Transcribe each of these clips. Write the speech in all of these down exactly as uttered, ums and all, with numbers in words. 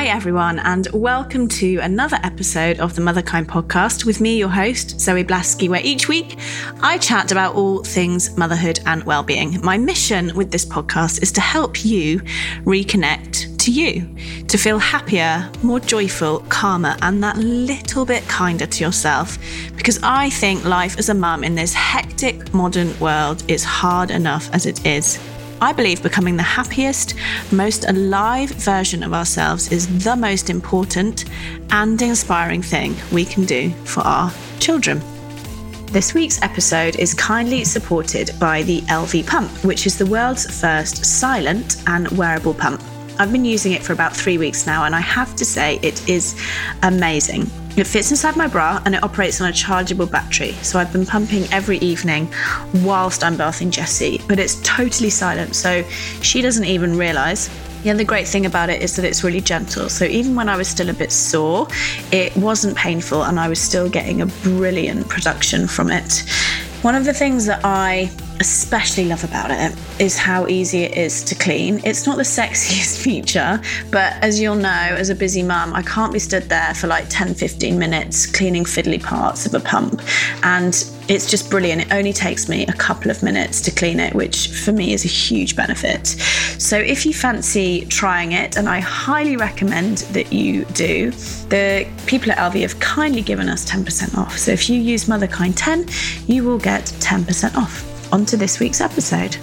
Hi everyone, and welcome to another episode of the Motherkind podcast with me, your host, Zoe Blaskey, where each week I chat about all things motherhood and well-being. My mission with this podcast is to help you reconnect to you, to feel happier, more joyful, calmer, and that little bit kinder to yourself. Because I think life as a mum in this hectic modern world is hard enough as it is. I believe becoming the happiest, most alive version of ourselves is the most important and inspiring thing we can do for our children. This week's episode is kindly supported by the Elvie Pump, which is the world's first silent and wearable pump. I've been using it for about three weeks now, and I have to say it is amazing. It fits inside my bra and it operates on a chargeable battery. So I've been pumping every evening whilst I'm bathing Jessie, but it's totally silent, so she doesn't even realise. The other great thing about it is that it's really gentle. So even when I was still a bit sore, it wasn't painful and I was still getting a brilliant production from it. One of the things that I especially love about it is how easy it is to clean. It's not the sexiest feature, but as you'll know, as a busy mum, I can't be stood there for like ten, fifteen minutes cleaning fiddly parts of a pump. And it's just brilliant. It only takes me a couple of minutes to clean it, which for me is a huge benefit. So if you fancy trying it, and I highly recommend that you do, the people at Elvie have kindly given us ten percent off. So if you use Motherkind ten, you will get ten percent off. On to this week's episode.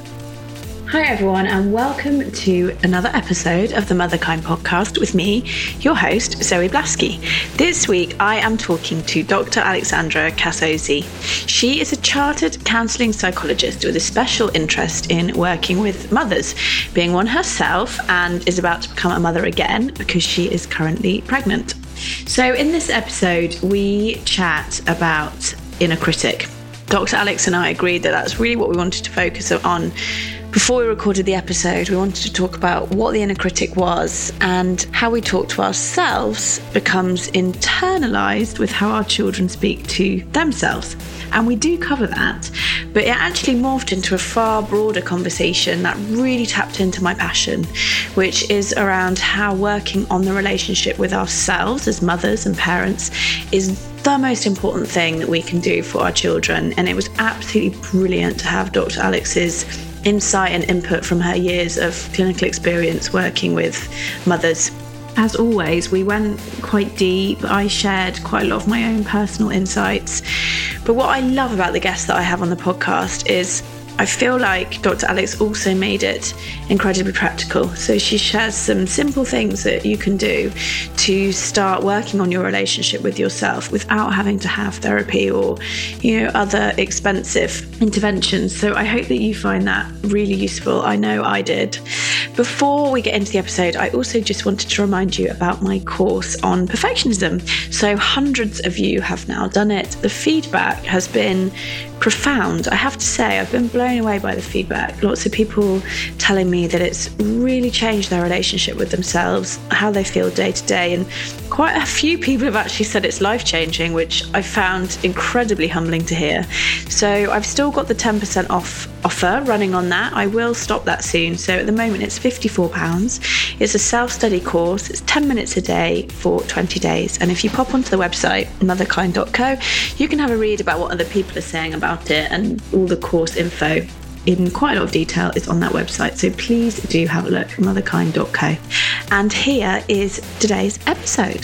Hi everyone, and welcome to another episode of the Motherkind podcast with me, your host, Zoe Blaskey. This week I am talking to Doctor Alexandra Casozzi. She is a chartered counselling psychologist with a special interest in working with mothers, being one herself, and is about to become a mother again because she is currently pregnant. So in this episode we chat about inner critic. Doctor Alex and I agreed that that's really what we wanted to focus on. Before we recorded the episode, we wanted to talk about what the inner critic was and how we talk to ourselves becomes internalised with how our children speak to themselves. And we do cover that, but it actually morphed into a far broader conversation that really tapped into my passion, which is around how working on the relationship with ourselves as mothers and parents is the most important thing that we can do for our children. And it was absolutely brilliant to have Doctor Alex's insight and input from her years of clinical experience working with mothers. As always, we went quite deep. I shared quite a lot of my own personal insights. But what I love about the guests that I have on the podcast is I feel like Doctor Alex also made it incredibly practical. So she shares some simple things that you can do to start working on your relationship with yourself without having to have therapy or, you know, other expensive interventions. So I hope that you find that really useful. I know I did. Before we get into the episode, I also just wanted to remind you about my course on perfectionism. So hundreds of you have now done it. The feedback has been profound. I have to say, I've been blown away by the feedback. Lots of people telling me that it's really changed their relationship with themselves, how they feel day to day, and quite a few people have actually said it's life-changing, which I found incredibly humbling to hear. So I've still got the ten percent off offer running on that. I will stop that soon. So at the moment it's fifty-four pounds. It's a self-study course. It's ten minutes a day for twenty days. And if you pop onto the website, motherkind dot co, you can have a read about what other people are saying about it, and all the course info in quite a lot of detail is on that website. So please do have a look, motherkind dot co. And here is today's episode.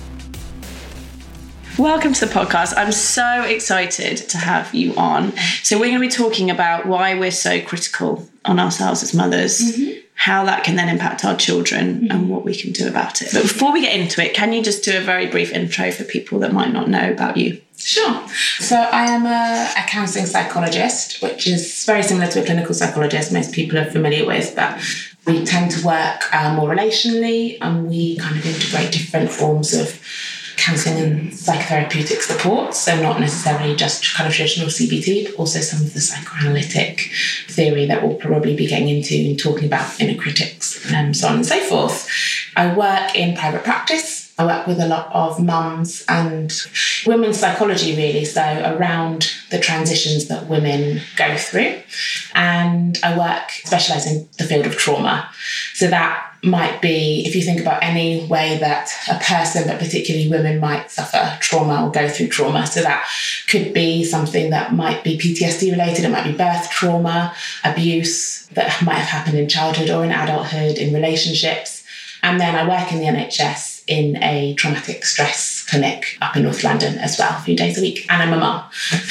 Welcome to the podcast. I'm so excited to have you on. So we're going to be talking about why we're so critical on ourselves as mothers, mm-hmm. how that can then impact our children, mm-hmm. and what we can do about it. But before we get into it, can you just do a very brief intro for people that might not know about you? Sure. So I am a, a counselling psychologist, which is very similar to a clinical psychologist most people are familiar with, but we tend to work uh, more relationally, and we kind of integrate different forms of counselling and psychotherapeutic support, so not necessarily just kind of traditional C B T, but also some of the psychoanalytic theory that we'll probably be getting into and talking about inner critics and so on and so forth. I work in private practice. I work with a lot of mums and women's psychology, really, so around the transitions that women go through. And I work, specialise in the field of trauma. So that might be, if you think about any way that a person, but particularly women, might suffer trauma or go through trauma. So that could be something that might be P T S D related. It might be birth trauma, abuse that might have happened in childhood or in adulthood, in relationships. And then I work in the N H S in a traumatic stress clinic up in North London as well, a few days a week. And I'm a mum.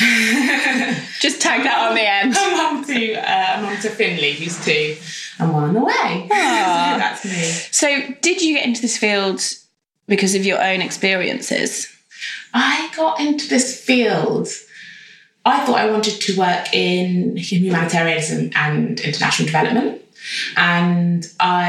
Just tag that on the end. I'm a mum to, uh, a mum to Finley, who's two, and one on the way. So that's me. So did you get into this field because of your own experiences? I got into this field, I thought I wanted to work in humanitarianism and international development. And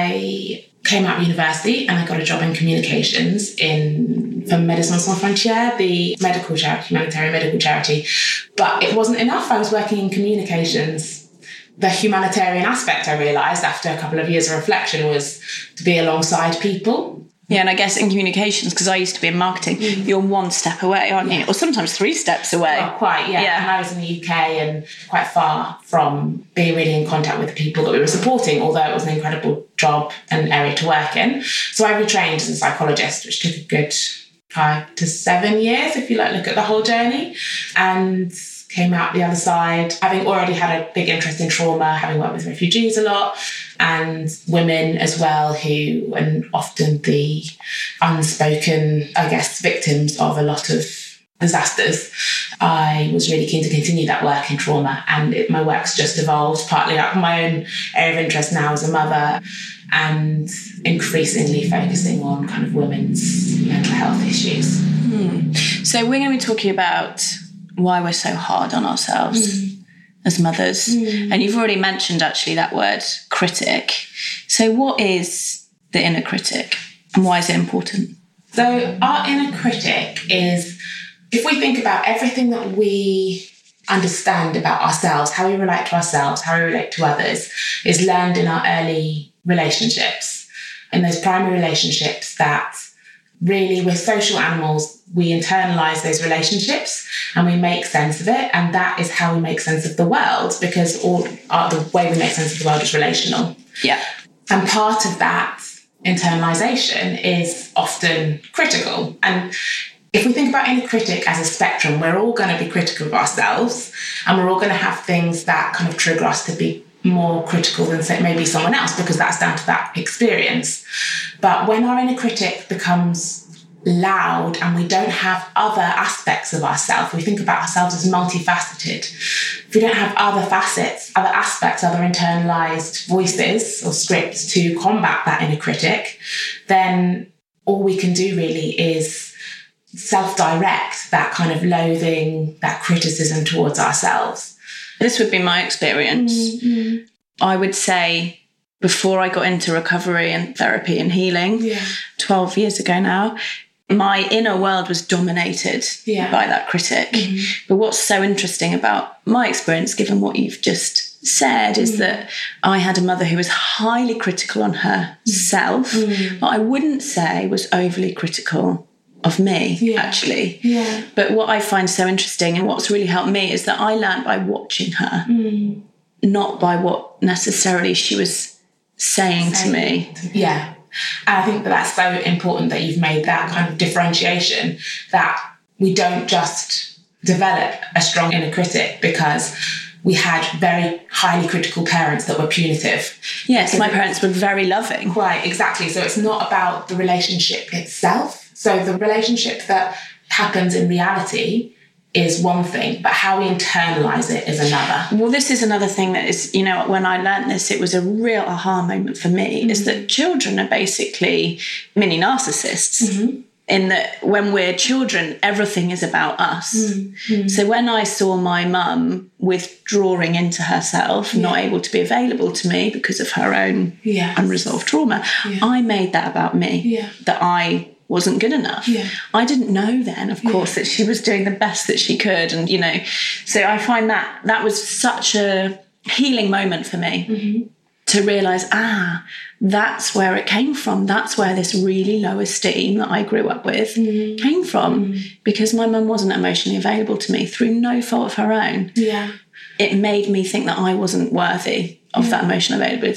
I came out of university and I got a job in communications in for Médecins Sans Frontières, the medical charity, humanitarian medical charity. But it wasn't enough. I was working in communications. The humanitarian aspect, I realised after a couple of years of reflection, was to be alongside people. Yeah, and I guess in communications, because I used to be in marketing, mm. you're one step away, aren't yeah. you? Or sometimes three steps away. Well, quite, yeah. yeah. And I was in the U K and quite far from being really in contact with the people that we were supporting, although it was an incredible job and area to work in. So I retrained as a psychologist, which took a good five to seven years, if you like look at the whole journey, and came out the other side, having already had a big interest in trauma, having worked with refugees a lot, and women as well, who are often the unspoken, I guess, victims of a lot of disasters. I was really keen to continue that work in trauma, and it, my work's just evolved, partly out of my own area of interest now as a mother, and increasingly focusing on kind of women's mental health issues. Hmm. So we're going to be talking about why we're so hard on ourselves mm. as mothers. Mm. And you've already mentioned actually that word critic. So what is the inner critic and why is it important? So our inner critic is, if we think about everything that we understand about ourselves, how we relate to ourselves, how we relate to others, is learned in our early relationships. In those primary relationships that really, we're social animals, we internalise those relationships and we make sense of it. And that is how we make sense of the world, because all uh, the way we make sense of the world is relational. Yeah. And part of that internalisation is often critical. And if we think about inner critic as a spectrum, we're all going to be critical of ourselves, and we're all going to have things that kind of trigger us to be more critical than say maybe someone else, because that's down to that experience. But when our inner critic becomes loud and we don't have other aspects of ourselves, we think about ourselves as multifaceted. If we don't have other facets, other aspects, other internalized voices or scripts to combat that inner critic, then all we can do really is self-direct that kind of loathing, that criticism towards ourselves. This would be my experience. Mm-hmm. I would say before I got into recovery and therapy and healing, yeah. twelve years ago now, my inner world was dominated yeah. by that critic. Mm-hmm. But what's so interesting about my experience, given what you've just said, is mm-hmm. that I had a mother who was highly critical on herself, mm-hmm. but I wouldn't say was overly critical of me, yeah. actually. Yeah. But what I find so interesting and what's really helped me is that I learned by watching her, mm. not by what necessarily she was saying, saying to me. Yeah. And I think that that's so important that you've made that kind of differentiation, that we don't just develop a strong inner critic because we had very highly critical parents that were punitive. Yes, my parents were very loving. Right, exactly. So it's not about the relationship itself. So the relationship that happens in reality is one thing, but how we internalise it is another. Well, this is another thing that is, you know, when I learned this, it was a real aha moment for me, mm-hmm. is that children are basically mini narcissists. Mm-hmm. In that when we're children, everything is about us. Mm-hmm. So when I saw my mum withdrawing into herself, yeah. not able to be available to me because of her own yes. unresolved trauma, yeah. I made that about me, yeah. that I wasn't good enough. Yeah. I didn't know then, of course, yeah. that she was doing the best that she could. And, you know, so I find that that was such a healing moment for me. Mm-hmm. To realise, ah, that's where it came from. That's where this really low esteem that I grew up with mm-hmm. came from, mm-hmm. because my mum wasn't emotionally available to me through no fault of her own. Yeah. It made me think that I wasn't worthy of yeah. that emotional availability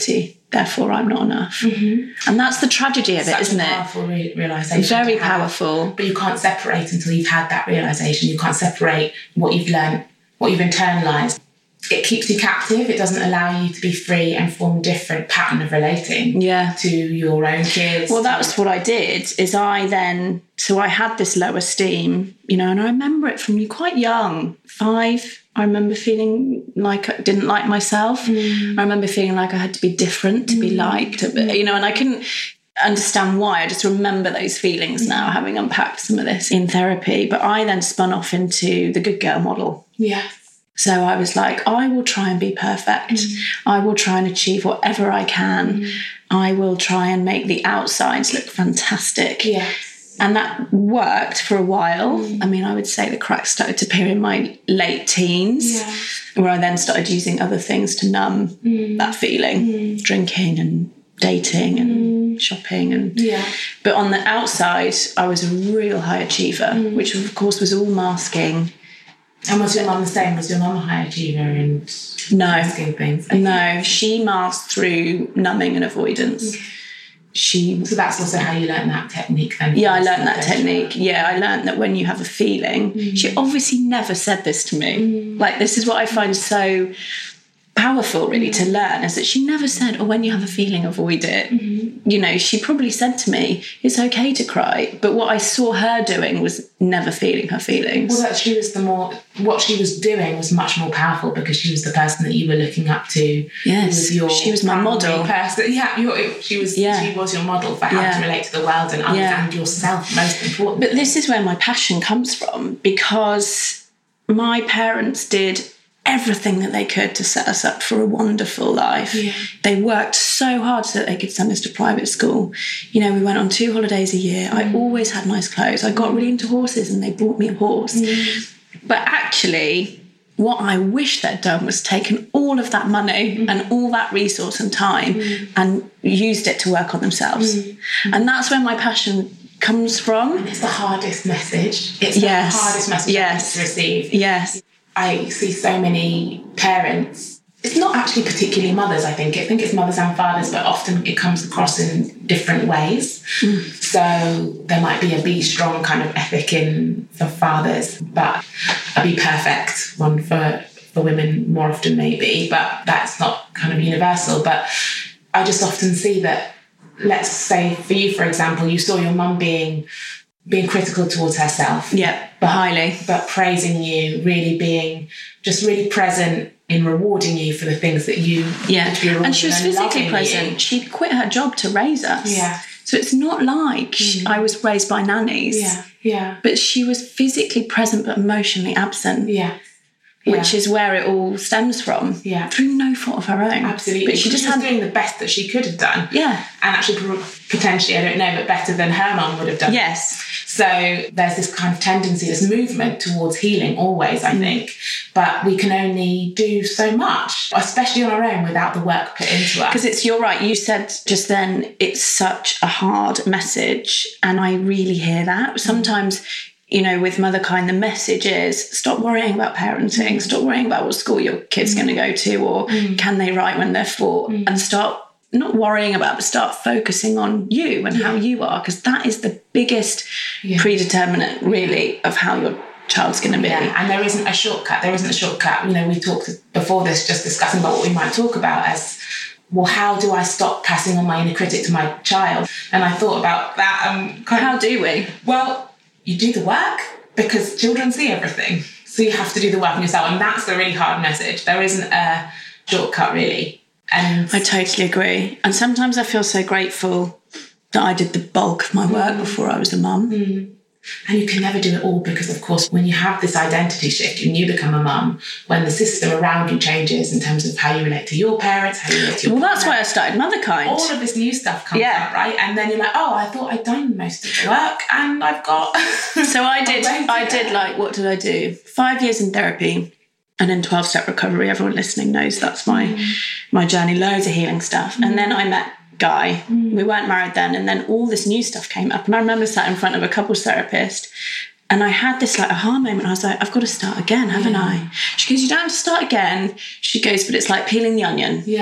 therefore I'm not enough. Mm-hmm. And that's the tragedy of Such it, isn't a it? powerful re- realisation. Very powerful. But you can't separate until you've had that realisation. You can't separate what you've learned, what you've internalised. It keeps you captive. It doesn't allow you to be free and form a different pattern of relating yeah. to your own kids. Well, that's what I did, is I then, so I had this low esteem, you know, and I remember it from you quite young, five. I remember feeling like I didn't like myself. Mm. I remember feeling like I had to be different to mm. be liked, you know, and I couldn't understand why. I just remember those feelings now, having unpacked some of this in therapy. But I then spun off into the good girl model. Yeah. So I was like, I will try and be perfect. Mm. I will try and achieve whatever I can. Mm. I will try and make the outsides look fantastic. Yeah. And that worked for a while. Mm. I mean, I would say the cracks started to appear in my late teens, yeah. where I then started using other things to numb mm. that feeling, mm. drinking and dating and mm. shopping. and yeah. But on the outside, I was a real high achiever, mm. which of course was all masking. And was your mum the same? Was your mum a high achiever and no. masking things? Okay. No, she masked through numbing and avoidance. Okay. She, so that's also how you learn that technique then? Yeah, I learned that technique. Yeah, I learned that when you have a feeling, mm. she obviously never said this to me. Mm. Like, this is what I find so powerful, really, mm. to learn, is that she never said, oh, when you have a feeling, avoid it. Mm-hmm. You know, she probably said to me, it's okay to cry. But what I saw her doing was never feeling her feelings. Well, that she was the more, what she was doing was much more powerful because she was the person that you were looking up to. Yes, was your she was my model. Person. Yeah, you're, she was yeah. she was your model for how yeah. to relate to the world and understand yeah. yourself, most important. But this is where my passion comes from, because my parents did everything that they could to set us up for a wonderful life. Yeah. They worked so hard so that they could send us to private school. You know, we went on two holidays a year. Mm. I always had nice clothes. I got really into horses and they bought me a horse. Mm. But actually, what I wish they'd done was taken all of that money mm. and all that resource and time mm. and used it to work on themselves. Mm. And that's where my passion comes from. And it's the hardest message. It's yes. the hardest message yes. to receive. Yes. I see so many parents, it's not actually particularly mothers, I think. I think it's mothers and fathers, but often it comes across in different ways. Mm. So there might be a be strong kind of ethic in for fathers, but a be perfect one for, for women more often maybe, but that's not kind of universal. But I just often see that, let's say for you, for example, you saw your mum being being critical towards herself. Yeah, but, highly. But praising you, really being just really present in rewarding you for the things that you... Yeah, and she was and physically present. You. She quit her job to raise us. Yeah. So it's not like mm. I was raised by nannies. Yeah, yeah. But she was physically present but emotionally absent. Yeah. Which yeah. is where it all stems from. Yeah. Through no fault of her own. Absolutely. But she just she was had... doing the best that she could have done. Yeah. And actually, potentially, I don't know, but better than her mum would have done. Yes. So there's this kind of tendency, this movement towards healing always, I mm. think. But we can only do so much, especially on our own, without the work put into us. Because it's, you're right, you said just then, it's such a hard message. And I really hear that. Sometimes... You know, with Motherkind, the message is stop worrying about parenting, mm. stop worrying about what school your kid's mm. going to go to, or mm. can they write when they're four, mm. and start not worrying about, but start focusing on you and yeah. how you are, because that is the biggest yeah. predeterminant, really, of how your child's going to be. Yeah, and there isn't a shortcut. There isn't a shortcut. You know, we talked before this, just discussing about what we might talk about as, well, how do I stop passing on my inner critic to my child? And I thought about that. Um, kind how of, do we? Well... You do the work because children see everything. So you have to do the work on yourself. And that's the really hard message. There isn't a shortcut, really. And I totally agree. And sometimes I feel so grateful that I did the bulk of my work mm. before I was a mum. Mm. And you can never do it all because, of course, when you have this identity shift, when you become a mum, when the system around you changes in terms of how you relate to your parents, how you relate to your Well, partner, that's why I started Motherkind. All of this new stuff comes yeah. up, right? And then you're like, oh, I thought I'd done most of the work and I've got... So I did, I did like, what did I do? Five years in therapy and then twelve-step recovery. Everyone listening knows that's my, mm. my journey, loads of healing stuff. Mm. And then I met Guy. Mm. We weren't married then, and then all this new stuff came up, and I remember sat in front of a couples therapist and I had this like aha moment. I was like, I've got to start again, haven't yeah. I? She goes, you don't have to start again. She goes, but it's like peeling the onion. Yeah.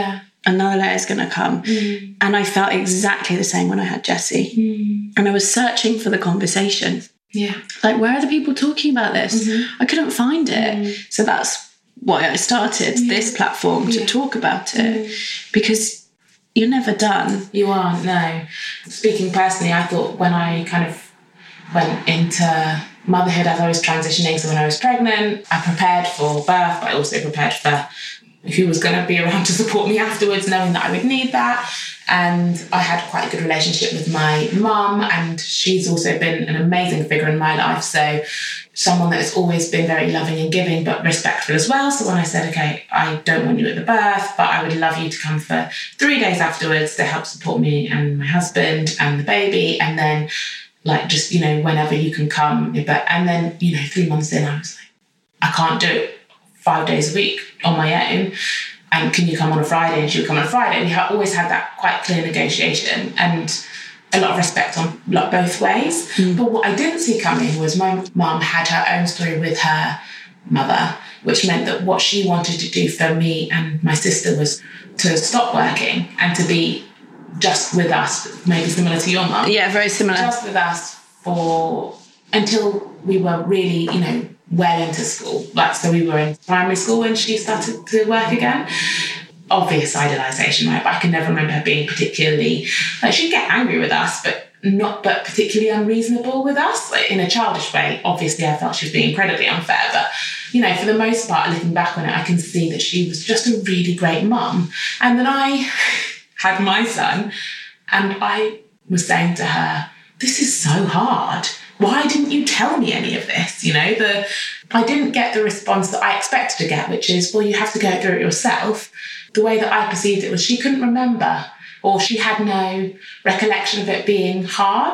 another layer is going to come. Mm. And I felt exactly the same when I had Jessie. Mm. And I was searching for the conversation. Yeah. Like, where are the people talking about this? Mm-hmm. I couldn't find it. Mm. So that's why I started yeah. this platform to yeah. talk about it. Mm. Because you're never done. You aren't, no. Speaking personally, I thought when I kind of went into motherhood as I was transitioning, so when I was pregnant, I prepared for birth, but I also prepared for who was going to be around to support me afterwards, knowing that I would need that. And I had quite a good relationship with my mum, and she's also been an amazing figure in my life. So someone that has always been very loving and giving, but respectful as well. So when I said, okay, I don't want you at the birth, but I would love you to come for three days afterwards to help support me and my husband and the baby. And then like, just, you know, whenever you can come. But, and then, you know, three months in, I was like, I can't do it five days a week on my own. And can you come on a Friday? And she would come on a Friday. We have always had that quite clear negotiation and a lot of respect on like, both ways. Mm. But what I didn't see coming was my mum had her own story with her mother, which meant that what she wanted to do for me and my sister was to stop working and to be just with us, maybe similar to your mum. Yeah, very similar. Just with us for until we were really, you know, well into school. Like, so we were in primary school when she started to work again. Obvious idealisation, right? But I can never remember her being particularly, like, she'd get angry with us, but not, but particularly unreasonable with us, like, in a childish way. Obviously, I felt she was being incredibly unfair, but, you know, for the most part, looking back on it, I can see that she was just a really great mum. And then I had my son, and I was saying to her, this is so hard. Why didn't you tell me any of this? You know, the I didn't get the response that I expected to get, which is, well, you have to go through it yourself. The way that I perceived it was she couldn't remember, or she had no recollection of it being hard.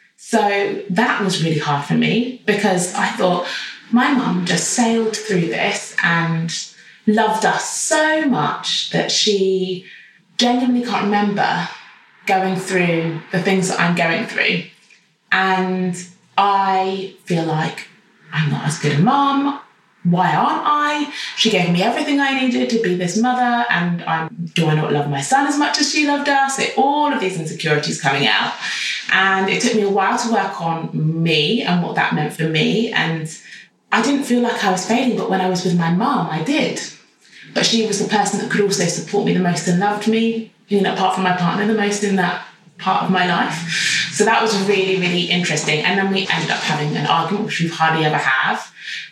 So that was really hard for me, because I thought my mum just sailed through this and loved us so much that she genuinely can't remember going through the things that I'm going through. And I feel like I'm not as good a mum. Why aren't I? She gave me everything I needed to be this mother, and I'm, do I not love my son as much as she loved us? It, all of these insecurities coming out. And it took me a while to work on me and what that meant for me. And I didn't feel like I was failing, but when I was with my mum, I did. But she was the person that could also support me the most and loved me, you know, apart from my partner, the most in that part of my life. So that was really, really interesting. And then we ended up having an argument, which we hardly ever have.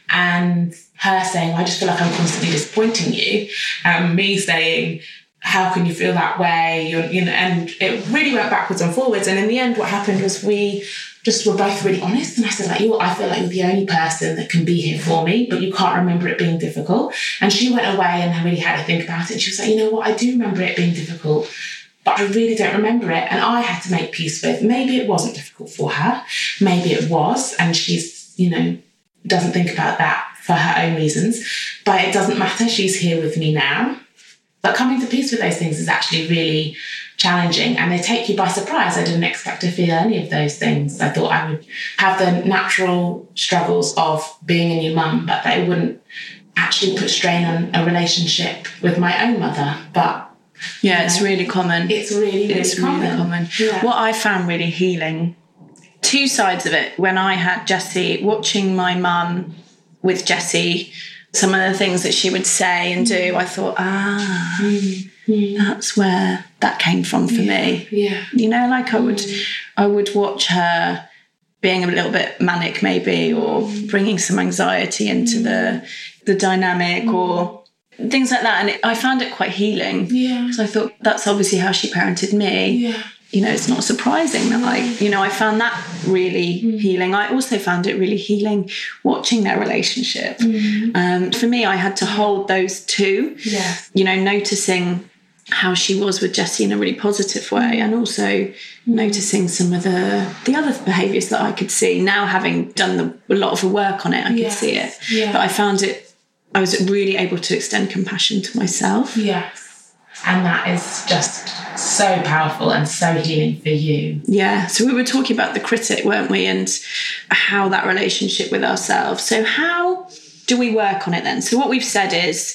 And her saying, I just feel like I'm constantly disappointing you. And me saying, how can you feel that way? You're, you know, and it really went backwards and forwards. And in the end, what happened was we just were both really honest. And I said, like, you, I feel like you're the only person that can be here for me, but you can't remember it being difficult. And she went away and really had to think about it. And she was like, you know what? I do remember it being difficult, but I really don't remember it. And I had to make peace with, maybe it wasn't difficult for her. Maybe it was. And she's, you know, doesn't think about that for her own reasons. But it doesn't matter. She's here with me now. But coming to peace with those things is actually really challenging, and they take you by surprise. I didn't expect to feel any of those things. I thought I would have the natural struggles of being a new mum, but they wouldn't actually put strain on a relationship with my own mother. But yeah, you it's know, really common. It's really, really it's common. Really common. Yeah. What I found really healing, two sides of it. When I had Jessie, watching my mum with Jessie, some of the things that she would say and do, I thought, ah, mm. that's where that came from for yeah. me. Yeah. You know, like I would, mm. I would watch her being a little bit manic maybe, or mm. bringing some anxiety into mm. the the dynamic mm. or things like that. And it, I found it quite healing. Yeah. So I thought, that's obviously how she parented me. Yeah. You know, it's not surprising that I, you know, I found that really mm. healing. I also found it really healing watching their relationship. Mm. Um, for me, I had to hold those two, yeah. you know, noticing how she was with Jessie in a really positive way, and also mm. noticing some of the, the other behaviours that I could see. Now, having done the, a lot of the work on it, I could yes. see it. Yeah. But I found it, I was really able to extend compassion to myself. Yes. And that is just so powerful and so healing for you. Yeah. So we were talking about the critic, weren't we? And how that relationship with ourselves. So how do we work on it then? So what we've said is the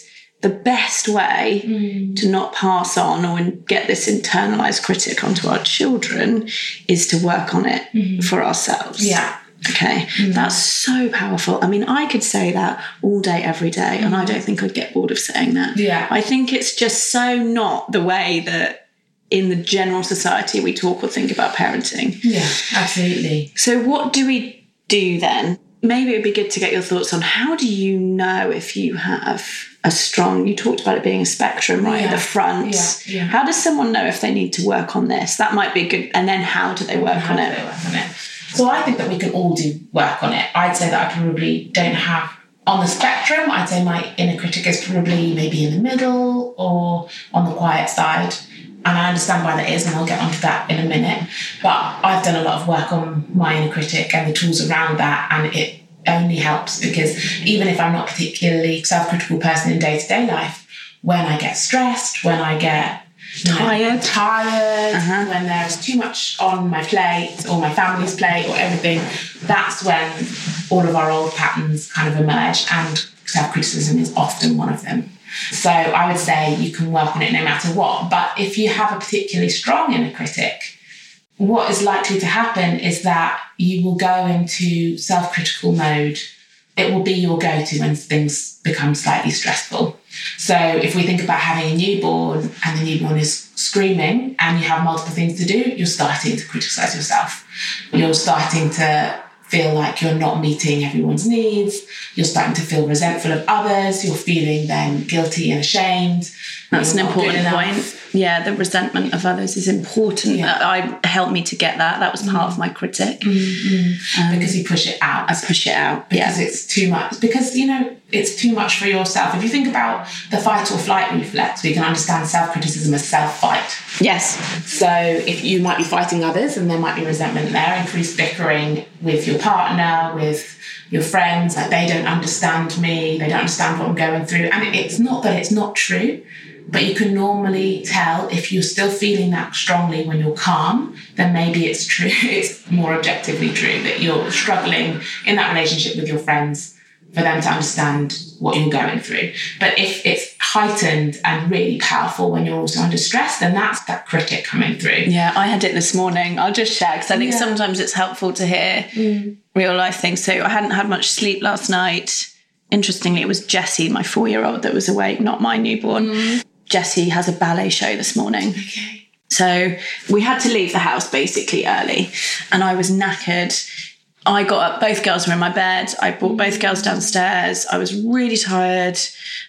the best way mm. to not pass on or get this internalized critic onto our children is to work on it mm-hmm. for ourselves. Yeah. Okay. Mm. That's so powerful. I mean, I could say that all day, every day, mm. and I don't think I'd get bored of saying that. Yeah. I think it's just so not the way that in the general society we talk or think about parenting. Yeah, absolutely. So what do we do then? Maybe it would be good to get your thoughts on how do you know if you have a strong, you talked about it being a spectrum, right, yeah. at the front. Yeah. Yeah. How does someone know if they need to work on this? That might be good. And then how do they work how on do it? They work on it? So I think that we can all do work on it. I'd say that I probably don't have, on the spectrum, I'd say my inner critic is probably maybe in the middle or on the quiet side. And I understand why that is, and I'll get onto that in a minute. But I've done a lot of work on my inner critic and the tools around that, and it only helps because even if I'm not a particularly self-critical person in day-to-day life, when I get stressed, when I get tired, know, tired, uh-huh. when there's too much on my plate or my family's plate or everything, that's when all of our old patterns kind of emerge, and self-criticism is often one of them. So I would say you can work on it no matter what. But if you have a particularly strong inner critic, what is likely to happen is that you will go into self-critical mode. It will be your go-to when things become slightly stressful. So if we think about having a newborn and the newborn is screaming and you have multiple things to do, you're starting to criticize yourself. You're starting to feel like you're not meeting everyone's needs. You're starting to feel resentful of others. You're feeling then guilty and ashamed. That's an important point. Yeah, the resentment of others is important. Yeah. I helped me to get that. That was part mm. of my critic. Mm-hmm. Um, because you push it out. I push it out. Because yeah. it's too much. Because, you know, it's too much for yourself. If you think about the fight or flight reflex, we can understand self-criticism as self-fight. Yes. So if you might be fighting others and there might be resentment there, increased bickering with your partner, with your friends, like they don't understand me, they don't understand what I'm going through. And it's not that it's not true, but you can normally tell if you're still feeling that strongly when you're calm, then maybe it's true, it's more objectively true that you're struggling in that relationship with your friends for them to understand what you're going through. But if it's heightened and really powerful when you're also under stress, then that's that critic coming through. Yeah, I had it this morning. I'll just share because I think yeah. sometimes it's helpful to hear mm. real life things. So I hadn't had much sleep last night. Interestingly, it was Jessie, my four-year-old, that was awake, not my newborn. Mm. Jessie has a ballet show this morning. Okay. So we had to leave the house basically early and I was knackered. I got up, both girls were in my bed. I brought both girls downstairs. I was really tired.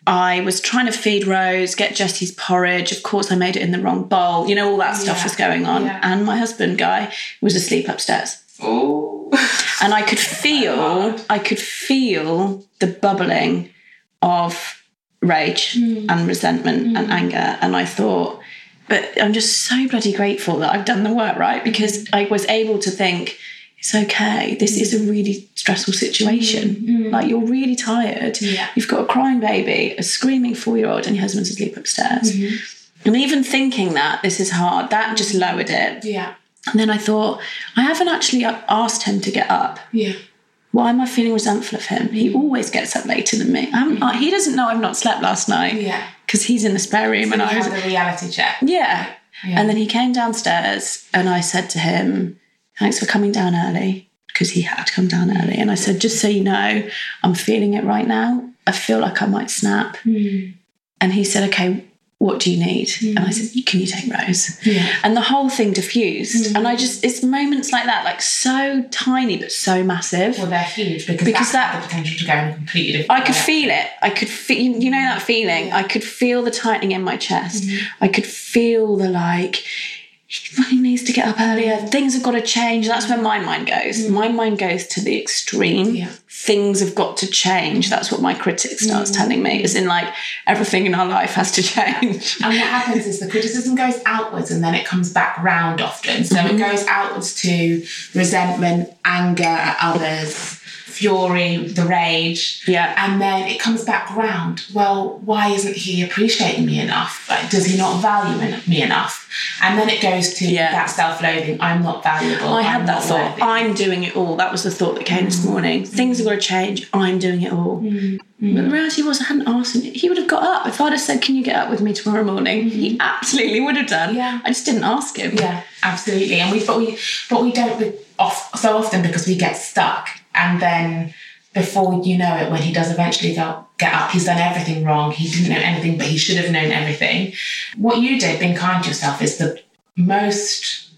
I was trying to feed Rose, get Jessie's porridge. Of course, I made it in the wrong bowl. You know, all that stuff yeah. was going on. Yeah. And my husband, Guy, was asleep upstairs. Oh. And I could feel, I could feel the bubbling of rage mm. and resentment mm. and anger. And I thought, but I'm just so bloody grateful that I've done the work, right? Because I was able to think, it's okay. This is a really stressful situation. Mm-hmm. Like, you're really tired. Yeah. You've got a crying baby, a screaming four-year-old, and your husband's asleep upstairs. Mm-hmm. And even thinking that this is hard, that just lowered it. Yeah. And then I thought, I haven't actually asked him to get up. Yeah. Why am I feeling resentful of him? He always gets up later than me. Mm-hmm. I, he doesn't know I've not slept last night. Yeah. Because he's in the spare room. So and you I was had the reality check. Yeah. yeah. And then he came downstairs and I said to him, thanks for coming down early, because he had to come down early. And I said, just so you know, I'm feeling it right now. I feel like I might snap. Mm. And he said, okay, what do you need? Mm. And I said, can you take Rose? Yeah. And the whole thing diffused. Mm. And I just, it's moments like that, like so tiny, but so massive. Well, they're huge because, because that that has the potential to go in a completely different I could way. feel it. I could feel, you know that feeling? Yeah. I could feel the tightening in my chest. Mm. I could feel the like, he needs to get up earlier. Things have got to change. That's where my mind goes. Mm. My mind goes to the extreme. Yeah. Things have got to change. That's what my critic starts mm. telling me. Is in like everything in our life has to change. And what happens is the criticism goes outwards and then it comes back round often. So mm-hmm. it goes outwards to resentment, anger at others, fury, the rage. Yeah. And then it comes back round. Well, why isn't he appreciating me enough? Like, does he not value me enough? And then it goes to yeah. that self-loathing. I'm not valuable. I had I'm that thought. worthy. I'm doing it all. That was the thought that came mm. this morning. Things are going to change. I'm doing it all. Mm. Mm. But the reality was I hadn't asked him. He would have got up. If I'd have said, can you get up with me tomorrow morning? Mm-hmm. He absolutely would have done. Yeah. I just didn't ask him. Yeah, absolutely. And we, but we, but we don't off so often because we get stuck. And then before you know it, when he does eventually go, get up, he's done everything wrong. He didn't know anything, but he should have known everything. What you did, being kind to yourself, is the most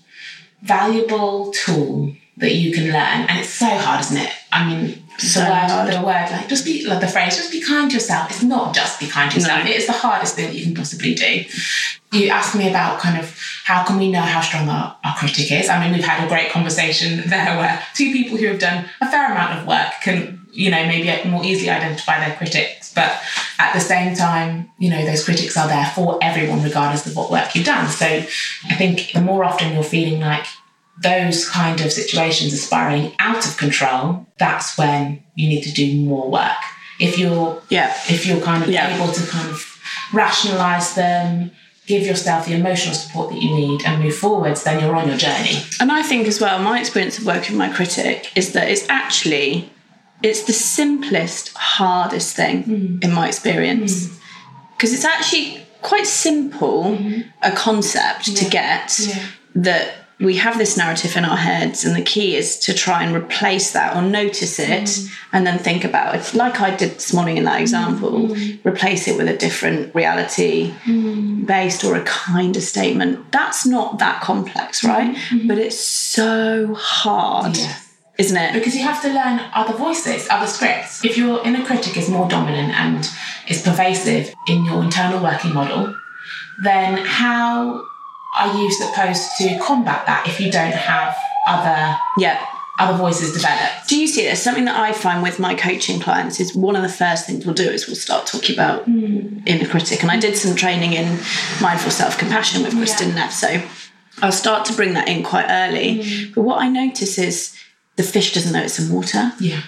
valuable tool that you can learn. And it's so hard, isn't it? I mean, so the word, hard. the word, like just be like the phrase, just be kind to yourself. It's not just be kind to yourself. No. It is the hardest thing that you can possibly do. You asked me about kind of how can we know how strong our, our critic is. I mean, we've had a great conversation there where two people who have done a fair amount of work can, you know, maybe more easily identify their critics. But at the same time, you know, those critics are there for everyone, regardless of what work you've done. So I think the more often you're feeling like those kind of situations are spiraling out of control, that's when you need to do more work. If you're, yeah. if you're kind of yeah. able to kind of rationalise them, give yourself the emotional support that you need and move forwards, then you're on your journey. And I think as well, my experience of working with my critic is that it's actually, it's the simplest, hardest thing mm. in my experience. Because mm. it's actually quite simple, mm. a concept yeah. to get yeah. that we have this narrative in our heads, and the key is to try and replace that or notice it mm. and then think about it. Like I did this morning in that example, mm. replace it with a different reality mm. based or a kinder statement. That's not that complex, right? Mm-hmm. But it's so hard, yeah. isn't it? Because you have to learn other voices, other scripts. If your inner critic is more dominant and is pervasive in your internal working model, then how are you supposed to combat that if you don't have other yeah other voices developed? Do you see this? Something that I find with my coaching clients is one of the first things we'll do is we'll start talking about mm. inner critic. And I did some training in mindful self-compassion with Kristen yeah. Neff, so I'll start to bring that in quite early. Mm. But what I notice is the fish doesn't know it's in water. Yeah.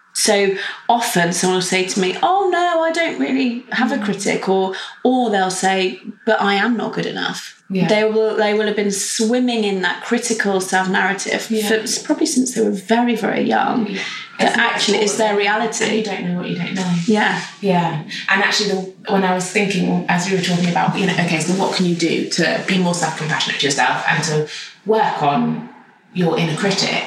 So often someone will say to me, oh no, I don't really have a critic, or or they'll say, but I am not good enough. Yeah. They will they will have been swimming in that critical self-narrative yeah. for probably since they were very, very young. Yeah. That actually is their reality. And you don't know what you don't know. Yeah. Yeah. And actually, the, when I was thinking, as we were talking about, you know, okay, so what can you do to be more self-compassionate to yourself and to work on your inner critic?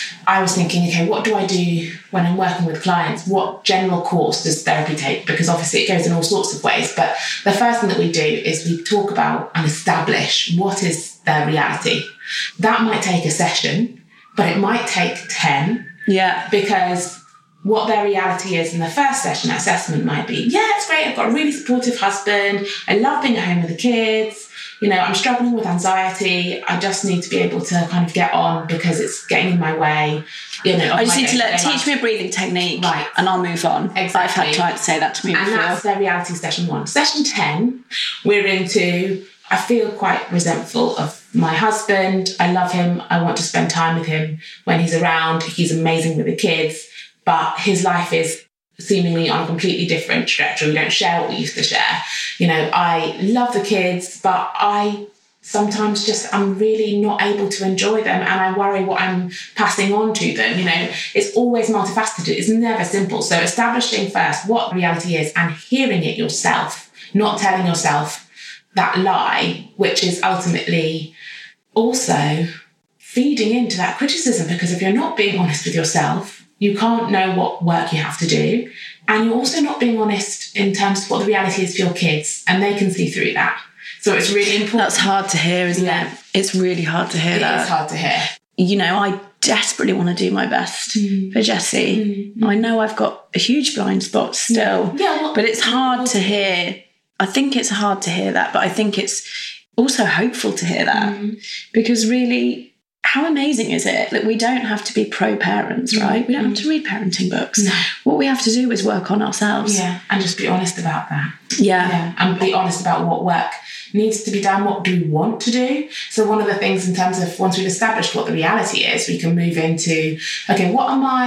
I was thinking, okay, what do I do when I'm working with clients? What general course does therapy take? Because obviously it goes in all sorts of ways. But the first thing that we do is we talk about and establish what is their reality. That might take a session, but it might take ten. Yeah. Because what their reality is in the first session, that assessment might be, yeah, it's great. I've got a really supportive husband. I love being at home with the kids. You know, I'm struggling with anxiety. I just need to be able to kind of get on because it's getting in my way. You know, I just need to let, teach me a breathing technique, right, and I'll move on. Exactly. I've had clients say that to me and before. And that's their reality session one. Session ten, we're into, I feel quite resentful of my husband. I love him. I want to spend time with him when he's around. He's amazing with the kids, but his life is seemingly on a completely different trajectory. We don't share what we used to share. You know, I love the kids, but I sometimes just, I'm really not able to enjoy them, and I worry what I'm passing on to them. You know, it's always multifaceted. It's never simple. So establishing first what reality is and hearing it yourself, not telling yourself that lie, which is ultimately also feeding into that criticism, because if you're not being honest with yourself, you can't know what work you have to do. And you're also not being honest in terms of what the reality is for your kids, and they can see through that. So it's really important. That's hard to hear, isn't yeah. it? It's really hard to hear it that. It is hard to hear. You know, I desperately want to do my best mm. for Jessie. Mm. I know I've got a huge blind spot still, yeah. Yeah, well, but it's hard to hear. I think it's hard to hear that, but I think it's also hopeful to hear that mm. because really, how amazing is it that we don't have to be pro-parents, right? We don't have to read parenting books. No. What we have to do is work on ourselves. Yeah, and just be honest about that. Yeah. yeah. And be honest about what work needs to be done, what do we want to do. So one of the things in terms of once we've established what the reality is, we can move into, okay, what are my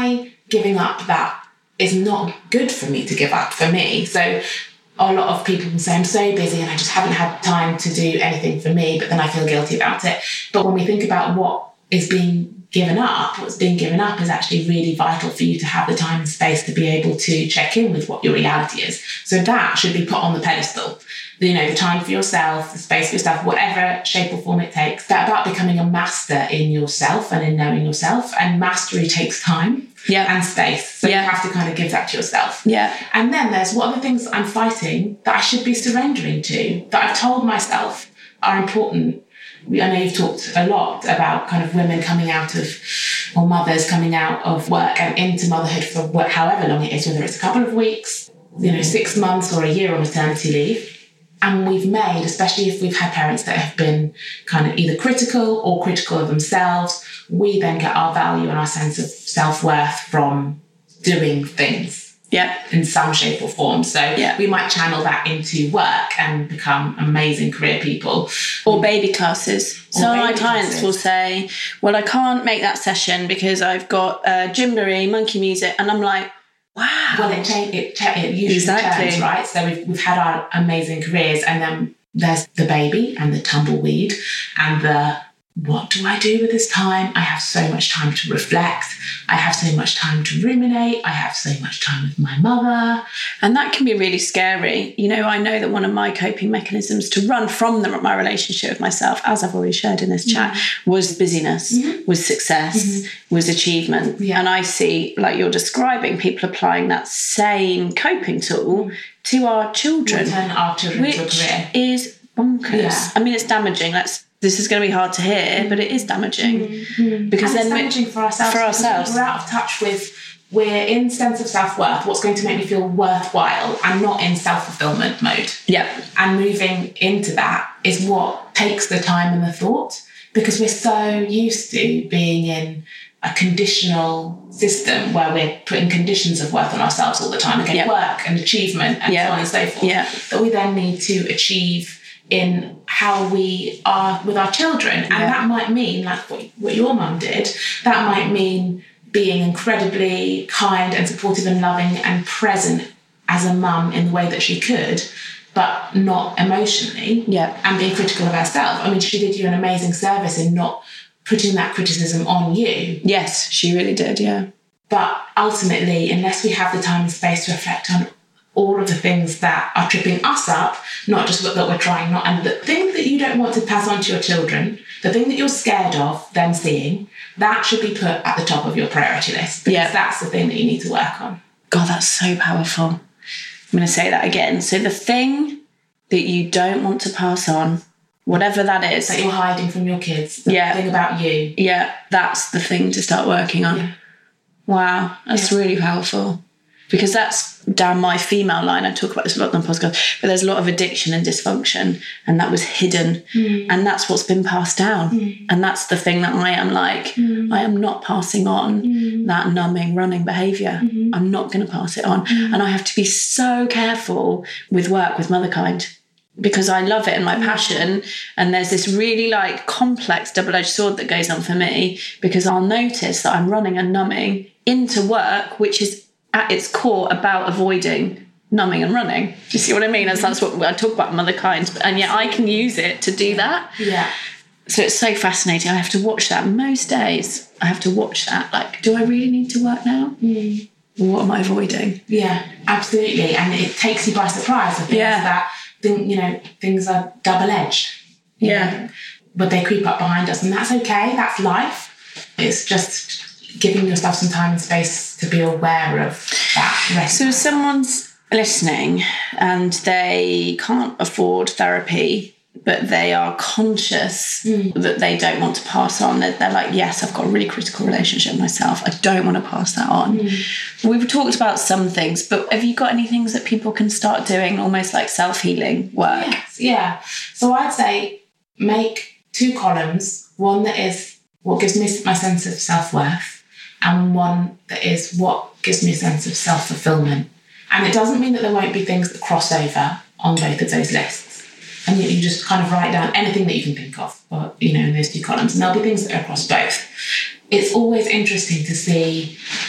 giving up that is not good for me to give up for me. So a lot of people will say, I'm so busy and I just haven't had time to do anything for me, but then I feel guilty about it. But when we think about what is being given up, what's being given up is actually really vital for you to have the time and space to be able to check in with what your reality is. So that should be put on the pedestal. You know, the time for yourself, the space for yourself, whatever shape or form it takes. That about becoming a master in yourself and in knowing yourself. And mastery takes time. Yeah. And space. So yeah. you have to kind of give that to yourself. Yeah. And then there's what are the things that I'm fighting that I should be surrendering to, that I've told myself are important. We, I know you've talked a lot about kind of women coming out of, or mothers coming out of work and into motherhood for what, however long it is, whether it's a couple of weeks, you know, six months or a year on maternity leave. And we've made, especially if we've had parents that have been kind of either critical or critical of themselves, we then get our value and our sense of self-worth from doing things yeah. in some shape or form. So yeah. we might channel that into work and become amazing career people. Or baby classes. Or Some of my baby clients classes. will say, well, I can't make that session because I've got uh, Gymboree, monkey music. And I'm like, wow. Well, it, change, it, it usually exactly. turns, right? So we've, we've had our amazing careers and then there's the baby and the tumbleweed and the, what do I do with this time? I have so much time to reflect. I have so much time to ruminate. I have so much time with my mother. And that can be really scary. You know, I know that one of my coping mechanisms to run from the, my relationship with myself, as I've already shared in this chat, mm-hmm. was busyness, mm-hmm. was success, mm-hmm. was achievement. Yeah. And I see, like you're describing, people applying that same coping tool to our children. We turn our children which into a career. is bonkers. Yeah. I mean, it's damaging. Let's This is going to be hard to hear, but it is damaging. Mm-hmm. Because and then it's damaging for ourselves. For ourselves. We're out of touch with, we're in sense of self-worth, what's going to make me feel worthwhile, and not in self-fulfillment mode. Yeah. And moving into that is what takes the time and the thought, because we're so used to being in a conditional system where we're putting conditions of worth on ourselves all the time, again, yeah. work and achievement and yeah. so on and so forth, yeah. that we then need to achieve in how we are with our children. And yeah. that might mean, like what, what your mum did, that might mean being incredibly kind and supportive and loving and present as a mum in the way that she could, but not emotionally, yeah. and being critical of herself. I mean, she did you an amazing service in not putting that criticism on you. Yes, she really did, yeah. But ultimately, unless we have the time and space to reflect on all of the things that are tripping us up, not just that we're trying not, and the thing that you don't want to pass on to your children, the thing that you're scared of them seeing, that should be put at the top of your priority list, because yeah. that's the thing that you need to work on. God, that's so powerful. I'm going to say that again. So the thing that you don't want to pass on, whatever that is. That you're hiding from your kids, the yeah. thing about you. Yeah, that's the thing to start working on. Yeah. Wow, that's yeah. really powerful. Because that's down my female line. I talk about this a lot on the podcast, but there's a lot of addiction and dysfunction, and that was hidden. Mm. And that's what's been passed down. Mm. And that's the thing that I am like, mm. I am not passing on mm. that numbing, running behaviour. Mm-hmm. I'm not going to pass it on. Mm. And I have to be so careful with work with Motherkind, because I love it and my passion. And there's this really like complex double-edged sword that goes on for me, because I'll notice that I'm running and numbing into work, which is at its core about avoiding numbing and running. Do you see what I mean? As that's what I talk about Motherkind, and yet I can use it to do that. Yeah. So it's so fascinating. I have to watch that most days. I have to watch that. Like, do I really need to work now? Mm. What am I avoiding? Yeah, absolutely. And it takes you by surprise. I think yeah. that thing, you know, things are double-edged. Yeah. know, but they creep up behind us, and that's okay. That's life. It's just giving yourself some time and space to be aware of that. So if someone's listening and they can't afford therapy, but they are conscious mm. that they don't want to pass on, that they're like, yes, I've got a really critical relationship with myself, I don't want to pass that on. Mm. We've talked about some things, but have you got any things that people can start doing, almost like self-healing work? Yes, yeah. So I'd say make two columns, one that is what gives me my sense of self-worth, and one that is what gives me a sense of self-fulfillment. And it doesn't mean that there won't be things that cross over on both of those lists. And you, you just kind of write down anything that you can think of, or, you know, in those two columns, and there'll be things that are across both. It's always interesting to see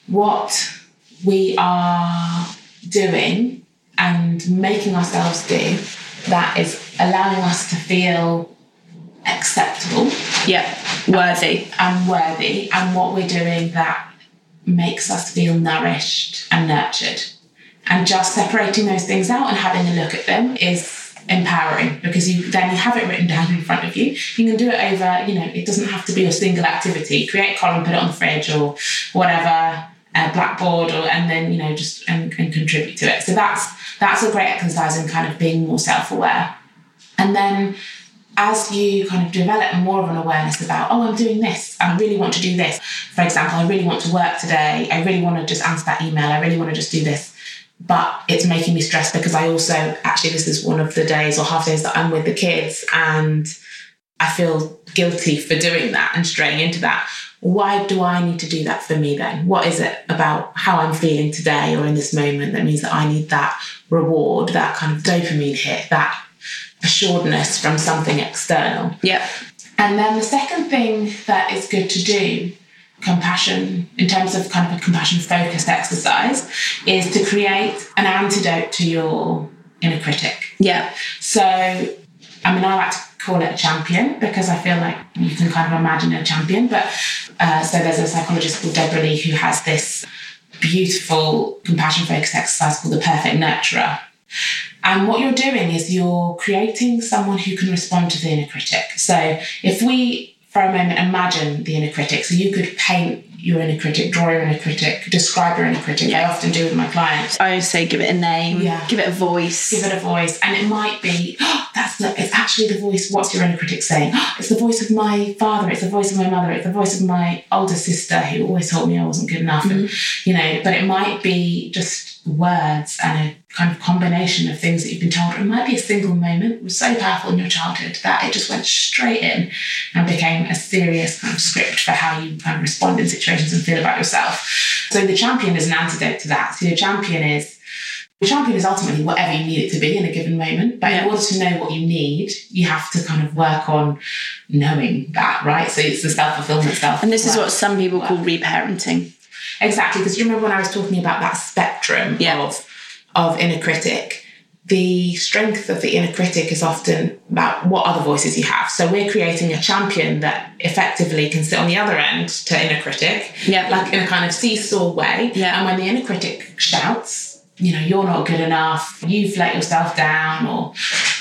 what we are doing and making ourselves do that is allowing us to feel acceptable. Yeah, worthy. And worthy, and what we're doing that makes us feel nourished and nurtured. And just separating those things out and having a look at them is empowering, because you then you have it written down in front of you. You can do it over, you know, it doesn't have to be a single activity. Create a column, put it on the fridge or whatever, a blackboard, or and then, you know, just and, and contribute to it. So that's that's a great exercise in kind of being more self-aware. And then as you kind of develop more of an awareness about, oh, I'm doing this, I really want to do this. For example, I really want to work today. I really want to just answer that email. I really want to just do this. But it's making me stressed because I also, actually, this is one of the days or half days that I'm with the kids and I feel guilty for doing that and straying into that. Why do I need to do that for me then? What is it about how I'm feeling today or in this moment that means that I need that reward, that kind of dopamine hit, that assuredness from something external? Yeah. And then the second thing that is good to do, compassion, in terms of kind of a compassion focused exercise, is to create an antidote to your inner critic. Yeah. So, I mean, I like to call it a champion because I feel like you can kind of imagine a champion. But uh, so there's a psychologist called Deborah Lee who has this beautiful compassion focused exercise called the Perfect Nurturer. And what you're doing is you're creating someone who can respond to the inner critic. So if we, for a moment, imagine the inner critic, so you could paint your inner critic, draw your inner critic, describe your inner critic. Yeah. I often do with my clients. I always say give it a name, yeah. give it a voice. Give it a voice. And it might be, oh, that's the, it's actually the voice, what's your inner critic saying? Oh, it's the voice of my father, it's the voice of my mother, it's the voice of my older sister who always told me I wasn't good enough. Mm-hmm. And, you know, but it might be just words and a kind of combination of things that you've been told. It might be a single moment. It was so powerful in your childhood that it just went straight in and became a serious kind of script for how you kind of respond in situations and feel about yourself. So the champion is an antidote to that. So your champion is Your champion is ultimately whatever you need it to be in a given moment. But in order to know what you need, you have to kind of work on knowing that, right? So it's the self-fulfillment stuff. And this is what some people call reparenting. Exactly, because you remember when I was talking about that spectrum yeah. of, of inner critic, the strength of the inner critic is often about what other voices you have. So we're creating a champion that effectively can sit on the other end to inner critic, yeah. like in a kind of seesaw way. Yeah. And when the inner critic shouts, you know, you're not good enough, you've let yourself down, or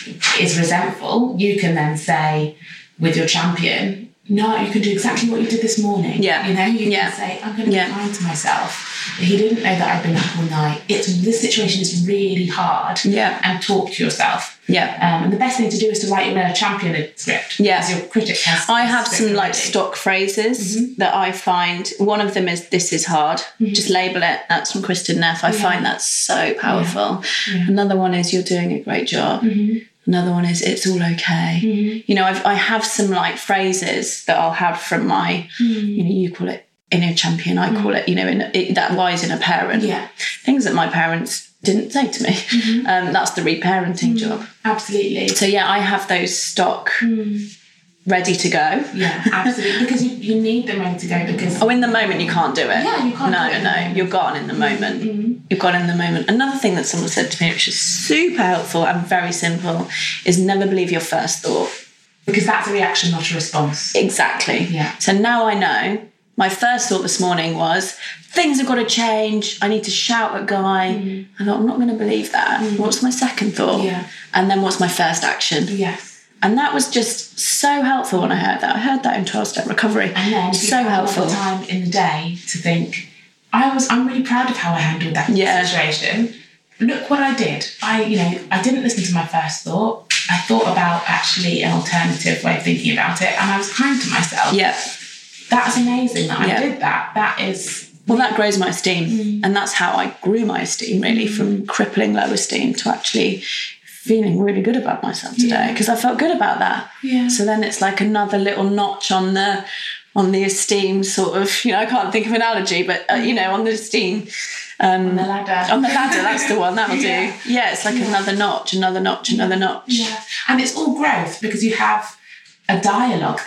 is resentful, you can then say with your champion, no, you can do exactly what you did this morning. Yeah. You know, you yeah. can say, I'm going to yeah. be kind to myself. He didn't know that I'd been up all night. It's this situation is really hard. Yeah. And talk to yourself. Yeah. Um, and the best thing to do is to write your inner champion script. Yeah. Because your critic has. I have some like stock phrases mm-hmm. that I find. One of them is "This is hard." Mm-hmm. Just label it. That's from Kristen Neff. I yeah. find that so powerful. Yeah. Yeah. Another one is "You're doing a great job." Mm-hmm. Another one is "It's all okay." Mm-hmm. You know, I've, I have some like phrases that I'll have from my, mm-hmm. you know, you call it inner champion, I mm-hmm. call it, you know, in, it, that lies in a parent. Yeah. Things that my parents didn't say to me. Mm-hmm. Um, that's the reparenting mm-hmm. job. Absolutely. So yeah, I have those stock mm-hmm. ready to go. Yeah, absolutely. Because you, you need them ready to go because... Oh, in the moment you can't do it. Yeah, you can't no, do it. No, no, you're gone in the moment. Mm-hmm. You've got in the moment. Another thing that someone said to me, which is super helpful and very simple, is never believe your first thought. Because that's a reaction, not a response. Exactly. Yeah. So now I know. My first thought this morning was, things have got to change. I need to shout at Guy. Mm. I thought, I'm not going to believe that. Mm. What's my second thought? Yeah. And then what's my first action? Yes. And that was just so helpful when I heard that. I heard that in twelve-step recovery. And then so you helpful. have time in the day to think, I was, I'm really proud of how I handled that yeah. situation. Look what I did. I, you know, I didn't listen to my first thought. I thought about actually an alternative way of thinking about it, and I was kind to myself. Yeah. That's amazing that I yeah. did that. That is... Well, that grows my esteem. Mm. And that's how I grew my esteem, really, mm. from crippling low esteem to actually feeling really good about myself today, because yeah. I felt good about that. Yeah. So then it's like another little notch on the on the esteem sort of, you know, I can't think of an analogy, but, uh, you know, on the esteem... Um, on the ladder. On the ladder, that's the one, that'll yeah. do. Yeah, it's like yeah. another notch, another notch, another notch. Yeah. And it's all growth, because you have a dialogue then.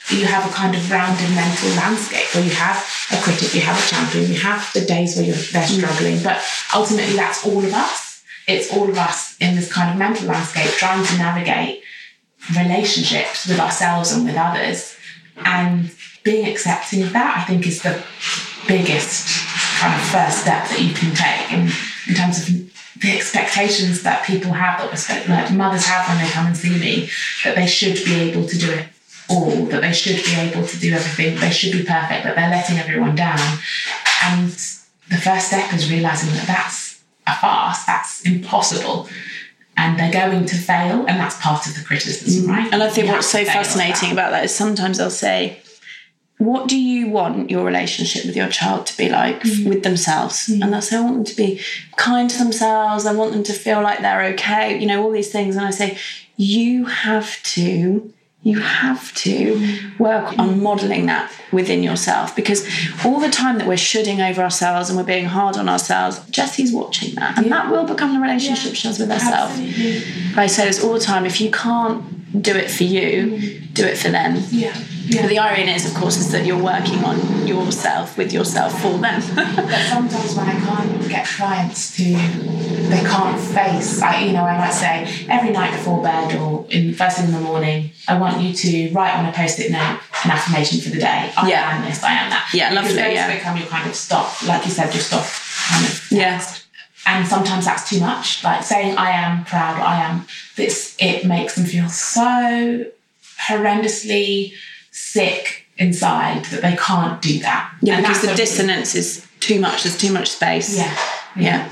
you have a kind of rounded mental landscape where you have a critic, you have a champion, you have the days where you're they're struggling, but ultimately that's all of us. It's all of us in this kind of mental landscape trying to navigate relationships with ourselves and with others. And being accepting of that, I think, is the biggest kind of first step that you can take in, in terms of the expectations that people have, that respect, like mothers have when they come and see me, that they should be able to do it all, that they should be able to do everything, they should be perfect, that they're letting everyone down. And the first step is realising that that's a farce, that's impossible, and they're going to fail, and that's part of the criticism, right? And I think You what's so have to fail fascinating at that. about that is sometimes they'll say, what do you want your relationship with your child to be like Mm. with themselves? Mm. And they'll say, I want them to be kind to themselves. I want them to feel like they're okay. You know, all these things. And I say, you have to, you have to Mm. work on modelling that within yourself, because all the time that we're shoulding over ourselves and we're being hard on ourselves, Jessie's watching that. And Yeah. that will become the relationship Yeah. she has with herself. Absolutely. I say this all the time, if you can't do it for you, do it for them. Yeah. Yeah. But the irony is, of course, is that you're working on yourself, with yourself, for them. But sometimes when I can't get clients to, they can't face, I, you know, I might say every night before bed or in first thing in the morning, I want you to write on a post-it note an affirmation for the day. I Yeah. am this, I am that. Yeah, lovely, Because those yeah. become your kind of stop, like you said, your stop kind of Yeah. text. And sometimes that's too much. Like saying I am proud, I am this, it makes them feel so horrendously sick inside that they can't do that. Yeah, And because that's the a- dissonance is too much. There's too much space. Yeah. Yeah.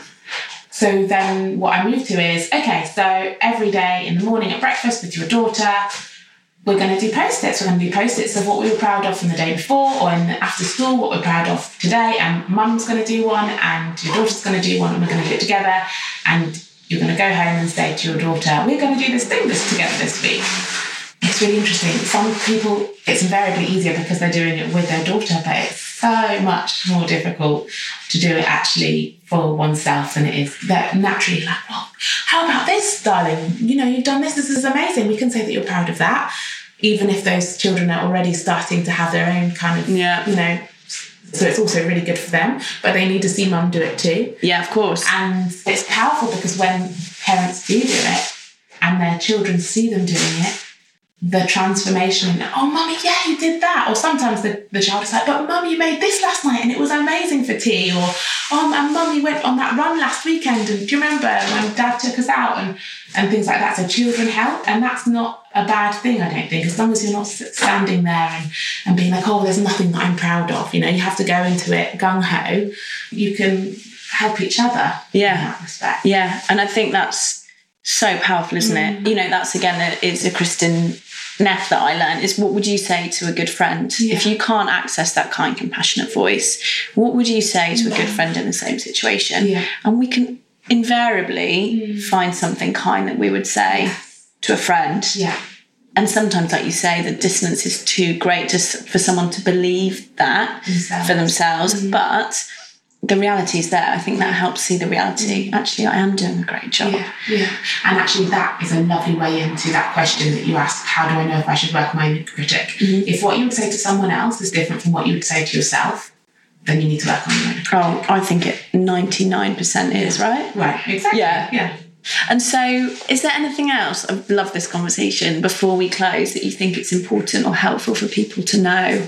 So then what I moved to is, okay, so every day in the morning at breakfast with your daughter, we're going to do post-its. We're going to do post-its of what we were proud of from the day before, or in the, after school, what we're proud of today. And mum's going to do one, and your daughter's going to do one, and we're going to do it together. And you're going to go home and say to your daughter, we're going to do this thing this together this week. It's really interesting. Some people, it's invariably easier because they're doing it with their daughter, but it's so much more difficult to do it actually for oneself than it is. They're naturally like, well, how about this, darling? You know, you've done this, this is amazing. We can say that you're proud of that, even if those children are already starting to have their own kind of, Yeah. you know, so it's also really good for them, but they need to see mum do it too. Yeah, of course. And it's powerful because when parents do do it and their children see them doing it, the transformation, oh, mummy, yeah, you did that. Or sometimes the, the child is like, but mum, you made this last night and it was amazing for tea. Or, oh, and mummy went on that run last weekend. And do you remember when dad took us out and, and things like that? So children help. And that's not a bad thing, I don't think, as long as you're not standing there and, and being like, oh, there's nothing that I'm proud of. You know, you have to go into it gung-ho. You can help each other Yeah. in that respect. Yeah, and I think that's so powerful, isn't Mm. it? You know, that's again, it's a Kristen Neff that I learned, is what would you say to a good friend? Yeah. If you can't access that kind, compassionate voice, what would you say to a good friend in the same situation? Yeah. And we can invariably Mm. find something kind that we would say Yes. to a friend. Yeah. And sometimes, like you say, the dissonance is too great to, for someone to believe that Themselves. for themselves. Mm. But the reality is there. I think that helps see the reality. Actually, I am doing a great job. Yeah, yeah. And actually that is a lovely way into that question that you asked, how do I know if I should work on my inner critic? Mm-hmm. If what you would say to someone else is different from what you would say to yourself, then you need to work on your inner critic. Oh, I think it ninety-nine percent is, right? Right, exactly. Yeah. Yeah. And so, is there anything else? I love this conversation before we close that you think it's important or helpful for people to know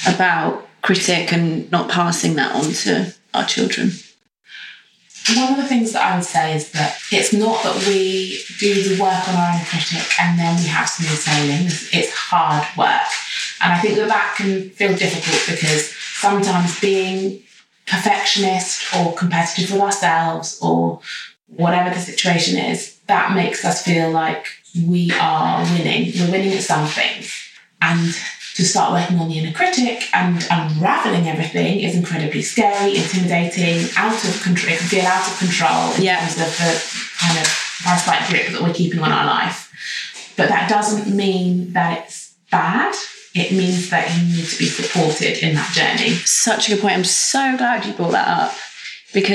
about critic and not passing that on to our children? One of the things that I would say is that it's not that we do the work on our inner critic and then we have smooth sailing. It's, it's hard work. And I think that that can feel difficult because sometimes being perfectionist or competitive with ourselves or whatever the situation is, that makes us feel like we are winning. We're winning at something. And to start working on the inner critic and unraveling everything is incredibly scary, intimidating, out of control. It can feel out of control in Yeah. terms of the kind of parasite grip that we're keeping on our life. But that doesn't mean that it's bad. It means that you need to be supported in that journey. Such a good point. I'm so glad you brought that up, because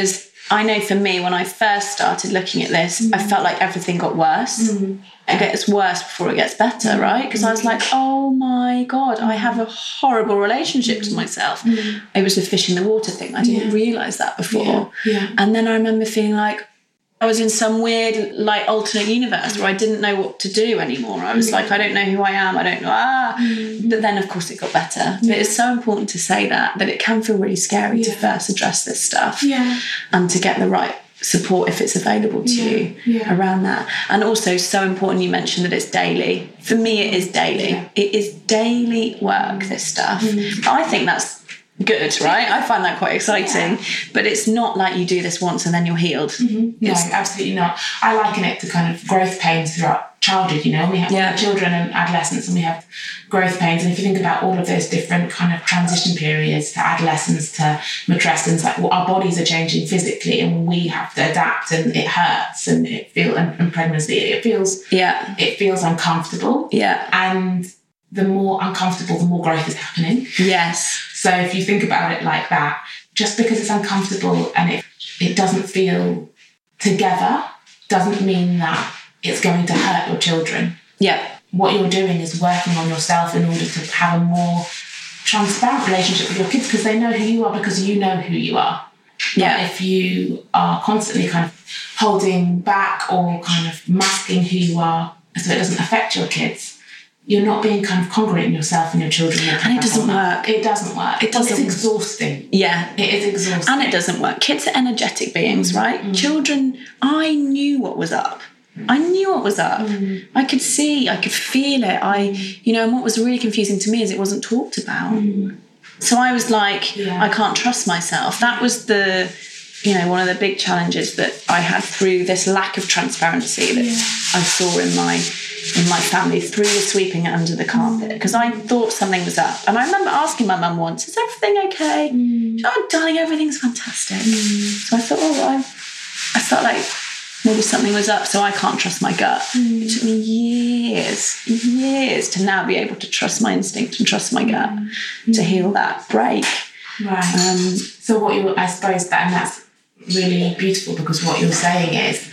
I know for me, when I first started looking at this, mm. I felt like everything got worse. Mm. It gets worse before it gets better, right? Because mm. I was like, oh my God, I have a horrible relationship mm. to myself. Mm. It was the fish in the water thing. I didn't yeah. realise that before. Yeah. Yeah. And then I remember feeling like I was in some weird, like, alternate universe where I didn't know what to do anymore. I was mm. like, I don't know who I am. I don't know. Ah. Mm. But then, of course, it got better. Yeah. But it's so important to say that, that it can feel really scary yeah. to first address this stuff yeah. and to get the right support if it's available to yeah. you yeah. around that. And also, so important you mentioned that it's daily. For me, it is daily. Yeah. It is daily work, this stuff. Mm. I think that's good, right? I find that quite exciting. Yeah. But it's not like you do this once and then you're healed. Mm-hmm. No, absolutely not. I liken it to kind of growth pains throughout childhood, you know. We have yeah. children and adolescents and we have growth pains. And if you think about all of those different kind of transition periods to adolescence to matrescence, like well, our bodies are changing physically and we have to adapt and it hurts and it feels, and, and pregnancy, it feels, yeah. it feels uncomfortable. Yeah. And the more uncomfortable, the more growth is happening. Yes. So if you think about it like that, just because it's uncomfortable and it, it doesn't feel together, doesn't mean that it's going to hurt your children. Yeah. What you're doing is working on yourself in order to have a more transparent relationship with your kids because they know who you are because you know who you are. Yeah. But if you are constantly kind of holding back or kind of masking who you are so it doesn't affect your kids, you're not being kind of congruent in yourself and your children. And it doesn't work. It doesn't work. It doesn't. It's exhausting. Yeah. It is exhausting. And it doesn't work. Kids are energetic beings, mm. right? Mm. Children, I knew what was up. I knew what was up. Mm. I could see, I could feel it. I, you know, and what was really confusing to me is it wasn't talked about. Mm. So I was like, yeah. I can't trust myself. That was the, you know, one of the big challenges that I had through this lack of transparency that yeah. I saw in my in my family through the sweeping it under the carpet because I thought something was up. And I remember asking my mum once, is everything okay? Mm. She, oh, darling, everything's fantastic. Mm. So I thought, oh, I, I felt like maybe something was up, so I can't trust my gut. Mm. It took me years, years to now be able to trust my instinct and trust my gut mm. to heal that break. Right. Um, so what you, I suppose that, and that's really beautiful because what you're saying is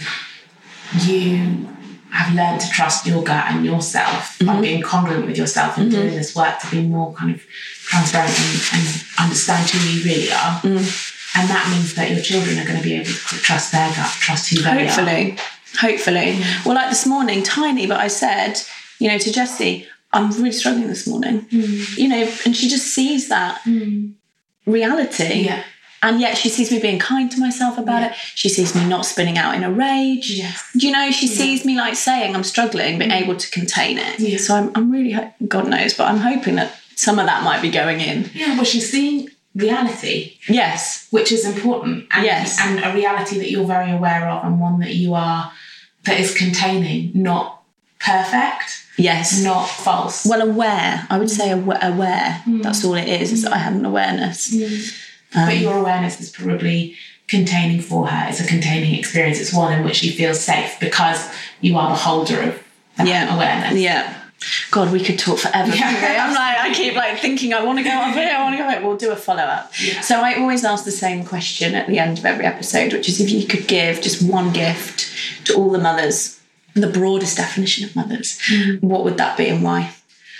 you have learned to trust your gut and yourself mm-hmm. by being congruent with yourself and mm-hmm. doing this work to be more kind of transparent and, and understand who you really are. Mm. And that means that your children are going to be able to trust their gut, trust who they Hopefully. are. Hopefully. Mm. Well, like this morning, tiny, but I said, you know, to Jessie, I'm really struggling this morning. Mm. You know, and she just sees that mm. reality. Yeah. And yet she sees me being kind to myself about yeah. it. She sees me not spinning out in a rage. Yes. You know, she yeah. sees me like saying I'm struggling, but mm. able to contain it. Yeah. So I'm, I'm really, God knows, but I'm hoping that some of that might be going in. Yeah, well, she's seeing reality. Yes. Which is important. And, yes. And a reality that you're very aware of and one that you are, that is containing, not perfect. Yes. Not false. Well, aware. I would say aware. Mm. That's all it is, mm. is that I have an awareness. Mm. Um, but your awareness is probably containing for her. It's a containing experience. It's one in which she feels safe because you are the holder of that yeah. awareness. Yeah. God, we could talk forever. Yeah. I'm like, I keep like thinking, I want to go up here, I want to go back. We'll do a follow-up. Yeah. So I always ask the same question at the end of every episode, which is if you could give just one gift to all the mothers, the broadest definition of mothers, mm. what would that be and why?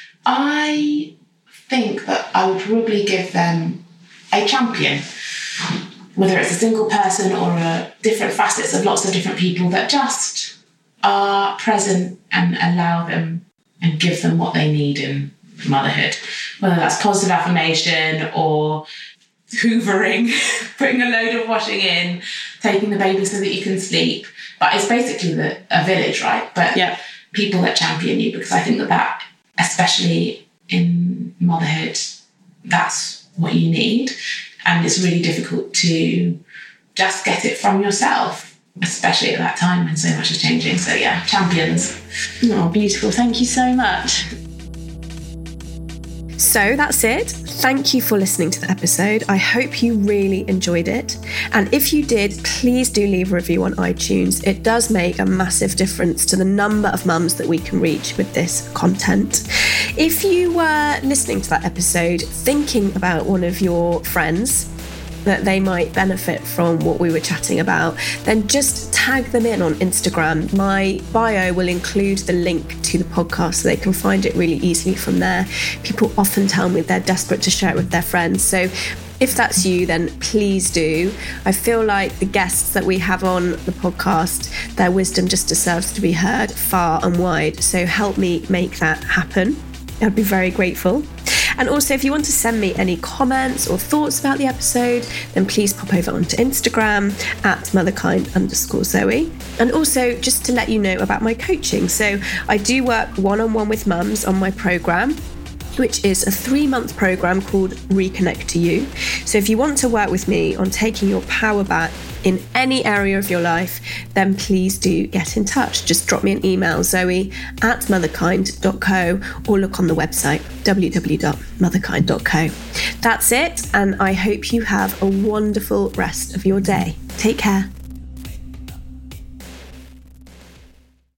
I think that I would probably give them a champion, whether it's a single person or a different facets of lots of different people that just are present and allow them and give them what they need in motherhood, whether that's positive affirmation or hoovering, putting a load of washing in, taking the baby so that you can sleep. But it's basically the, a village, right? But yeah. people that champion you, because I think that that, especially in motherhood, that's what you need, and it's really difficult to just get it from yourself, especially at that time when so much is changing. So yeah, champions. Oh, beautiful. Thank you so much. So that's it. Thank you for listening to the episode. I hope you really enjoyed it. And if you did, please do leave a review on iTunes. It does make a massive difference to the number of mums that we can reach with this content. If you were listening to that episode thinking about one of your friends that they might benefit from what we were chatting about, then just tag them in on Instagram. My bio will include the link to the podcast so they can find it really easily from there. People often tell me they're desperate to share it with their friends. So if that's you, then please do. I feel like the guests that we have on the podcast, their wisdom just deserves to be heard far and wide. So help me make that happen. I'd be very grateful. And also, if you want to send me any comments or thoughts about the episode, then please pop over onto Instagram at motherkind underscore Zoe. And also, just to let you know about my coaching. So I do work one-on-one with mums on my program, which is a three-month program called Reconnect to You. So if you want to work with me on taking your power back in any area of your life, then please do get in touch. Just drop me an email, zoe at motherkind dot co, or look on the website, w w w dot motherkind dot co. That's it, and I hope you have a wonderful rest of your day. Take care.